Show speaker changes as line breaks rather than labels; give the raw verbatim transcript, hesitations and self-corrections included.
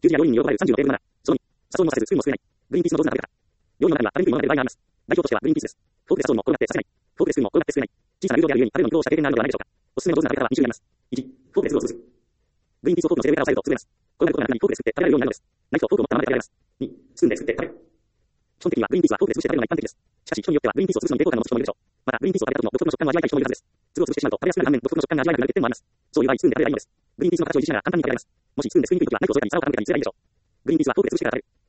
求人や要員に応募られるさんじゅうのテーブルなな、そのに、社長もさせず、スプーンもすくえない。グリーンピースの上手な食べ方。要員の中には、食べにくいものまで奪いがあります。代表としては、グリーンピースです。フォークで社長も転がってさせない。フォークでスプーンも転がってすくえない。小さな誘導であるゆえに、食べるのに苦労した経験があるのではないでしょうか。おすすめの上手な食べ方はに種類あります。いち、フォークで粒を潰す。グリーンピースをフォークの背上から押さえると潰れます。これまでことが中にフォークで作って食べられるようになるのです。ナイフとフォークを持ったままで食べられます。に、スプーンで作って食べる。基本的にはグリーンピースはフォークで潰して食べるのが一般的です。しかし、人によってはグリーンピースを潰すのに抵抗感を持つ人もいるでしょう。また、グリーンピースを食べた時の独特の食感を味わいたい人もいるはずです。粒を潰してしまうと食べやすくなる反面、独特の食感が味わえなくなる欠点もあります。そういう場合、スプーンで食べればいいのです。グリーンピースの形を維持しながら簡単に食べられます。もしスプーンで作りにくい時はナイフを添えたり皿を傾けたりすればいいでしょう。グリーンピースはフォークで潰してから食べる。